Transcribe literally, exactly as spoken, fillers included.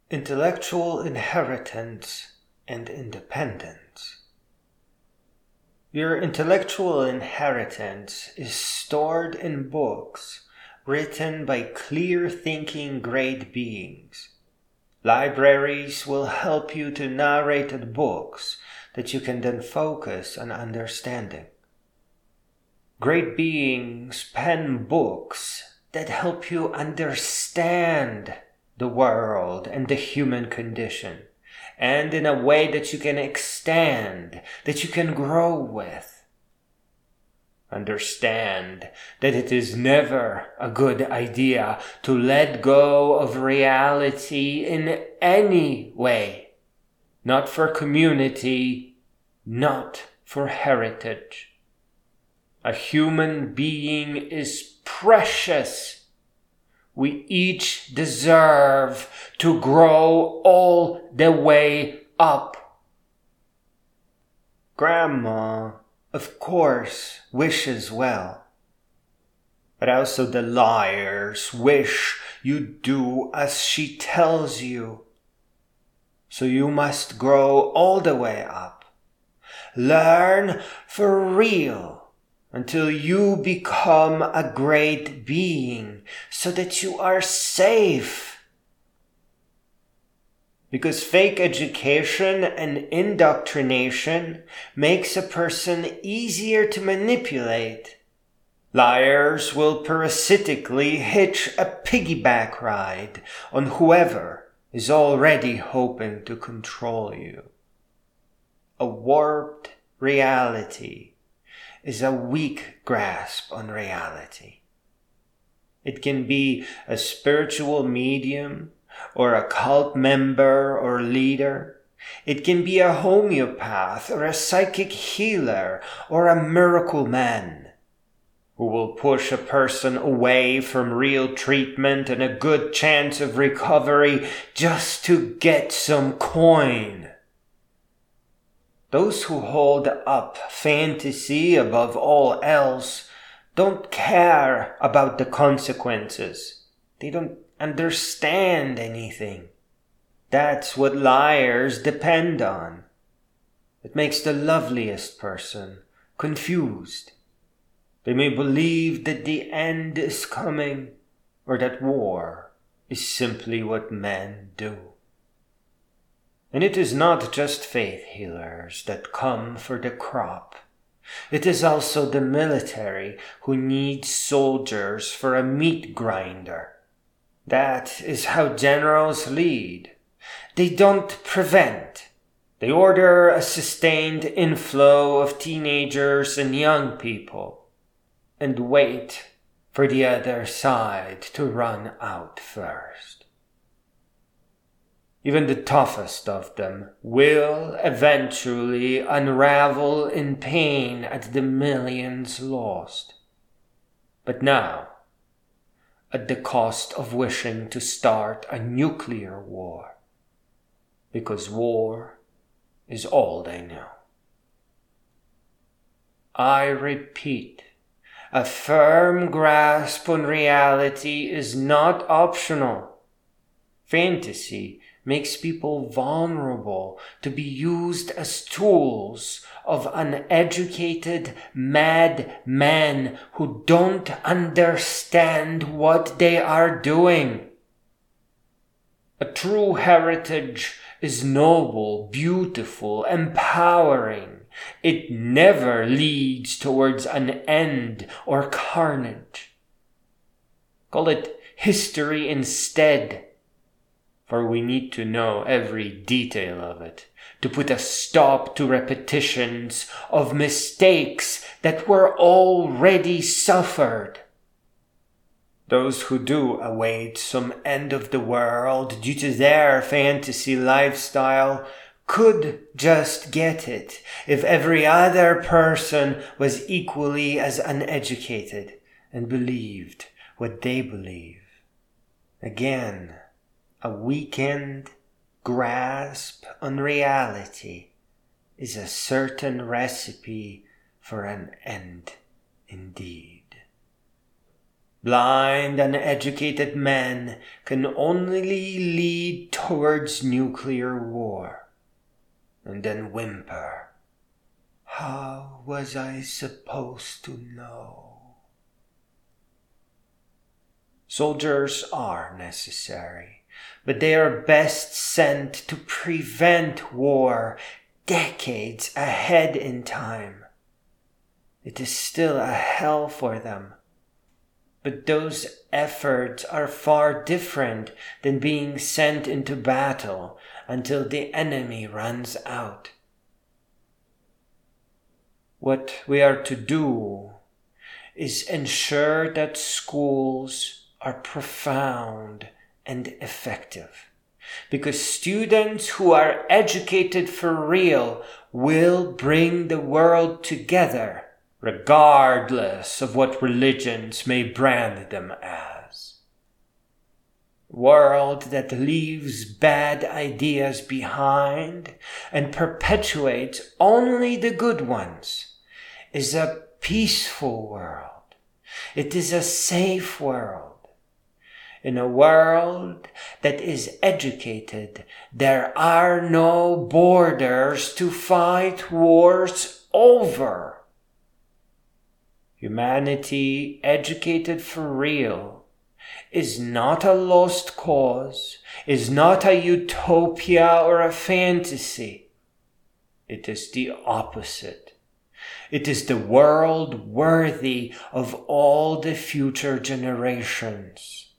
Intellectual inheritance and independence. Your intellectual inheritance is stored in books written by clear-thinking great beings. Libraries will help you to narrate books that you can then focus on understanding. Great beings pen books that help you understand the world and the human condition, and in a way that you can extend, that you can grow with. Understand that it is never a good idea to let go of reality in any way, not for community, not for heritage. A human being is precious. We each deserve to grow all the way up. Grandma, of course, wishes well. But also the liars wish you do as she tells you. So you must grow all the way up. Learn for real. Until you become a great being, so that you are safe. Because fake education and indoctrination makes a person easier to manipulate. Liars will parasitically hitch a piggyback ride on whoever is already hoping to control you. A warped reality is a weak grasp on reality. It can be a spiritual medium or a cult member or leader. It can be a homeopath or a psychic healer or a miracle man who will push a person away from real treatment and a good chance of recovery just to get some coin. Those who hold up fantasy above all else don't care about the consequences. They don't understand anything. That's what liars depend on. It makes the loveliest person confused. They may believe that the end is coming, or that war is simply what men do. And it is not just faith healers that come for the crop. It is also the military who needs soldiers for a meat grinder. That is how generals lead. They don't prevent. They order a sustained inflow of teenagers and young people, and wait for the other side to run out first. Even the toughest of them will eventually unravel in pain at the millions lost. But now, at the cost of wishing to start a nuclear war, because war is all they know. I repeat, a firm grasp on reality is not optional. Fantasy makes people vulnerable to be used as tools of uneducated mad men who don't understand what they are doing. A true heritage is noble, beautiful, empowering. It never leads towards an end or carnage. Call it history instead. For we need to know every detail of it, to put a stop to repetitions of mistakes that were already suffered. Those who do await some end of the world due to their fantasy lifestyle could just get it if every other person was equally as uneducated and believed what they believe. Again, a weakened grasp on reality is a certain recipe for an end indeed. Blind, uneducated men can only lead towards nuclear war, and then whimper, "How was I supposed to know?" Soldiers are necessary, but they are best sent to prevent war decades ahead in time. It is still a hell for them, but those efforts are far different than being sent into battle until the enemy runs out. What we are to do is ensure that schools are profound and effective, because students who are educated for real will bring the world together, regardless of what religions may brand them as. A world that leaves bad ideas behind and perpetuates only the good ones is a peaceful world. It is a safe world. In a world that is educated, there are no borders to fight wars over. Humanity educated for real is not a lost cause, is not a utopia or a fantasy. It is the opposite. It is the world worthy of all the future generations.